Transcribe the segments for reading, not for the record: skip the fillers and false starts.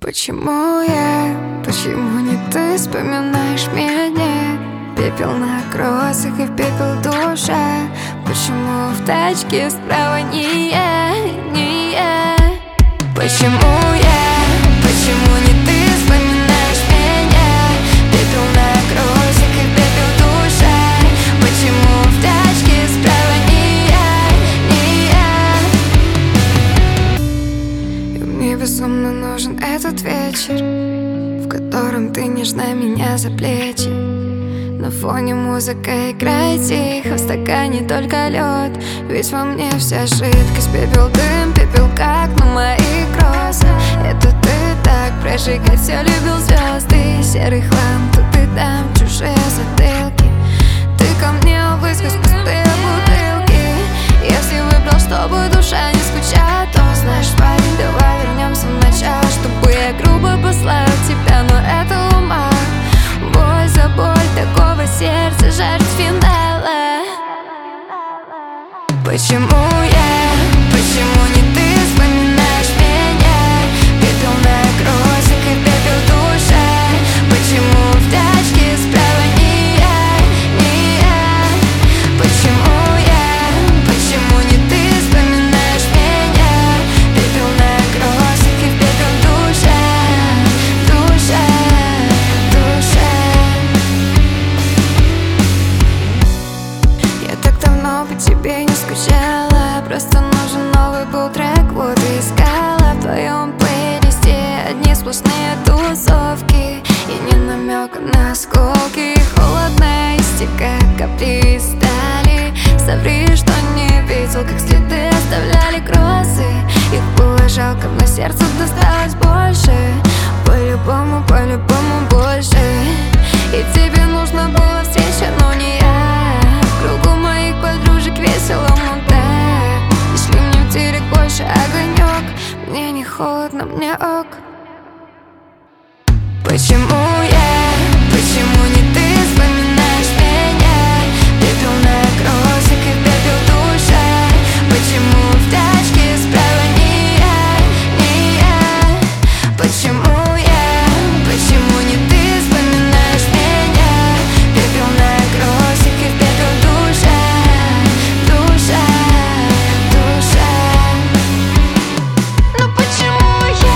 Почему не ты вспоминаешь меня? Пепел на кроссах и в пепел душа. Почему в тачке справа не я? Почему не ты вспоминаешь меня? Пепел на кроссах и в пепел душа. Почему в тачке справа не я? И мне безумно нужен этот вечер, в котором ты нежна меня за плечи. На фоне музыка играет тихо, в стакане только лед. Ведь во мне вся жидкость, пепел, дым, пепел, как на мои кроссы. Это ты так прожигать все любил звезды. Серый хлам тут и там, чужие затылки. Ты ко мне высквозь пустые бутылки. Если выбрал, чтобы душа не скучала, то знаешь, парень, давай вернемся в начало, чтобы я грубо послал тебя, но это ума. Боль за боль, такого сердца жарит финала. Почему не ты вспоминаешь меня? Пепел на кроссах и пепел душа. Почему в тачке справа не я? Почему не ты вспоминаешь меня? Пепел на кроссах и пепел душа. Я так давно по тебе не скучала, просто нужен новый был трек, вот и искала в твоем плейлисте одни сплошные тусовки и ни намека на осколки. Холодная истека, капли из стали. Соври, что не видел, как следы оставляли кроссы. Их было жалко, но сердцу досталось больше. По-любому больше. И тебе нужно было встреча, но не я. В кругу моих подружек весело, но так. Не шли мне в директ больше огонек. Мне не холодно, мне ок. Почему не ты вспоминаешь меня? Пепел на кроссах и пепел душа. Почему в тачке справа не я? Почему не ты вспоминаешь меня? Пепел на кроссах и пепел душа. Ну почему я?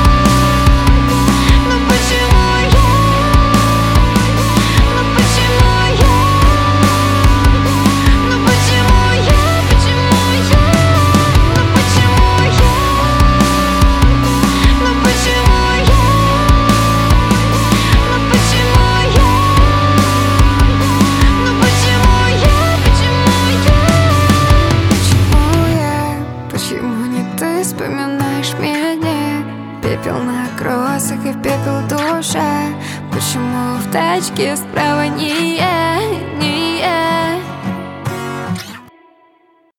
Ну почему я? Ну почему я? Ну почему я? Почему я? Ну почему я? Ну почему я? Ну почему я? Ну почему я? Почему не ты вспоминаешь меня? Пепел на кроссах и в пепел душа. Почему в тачке справа не я?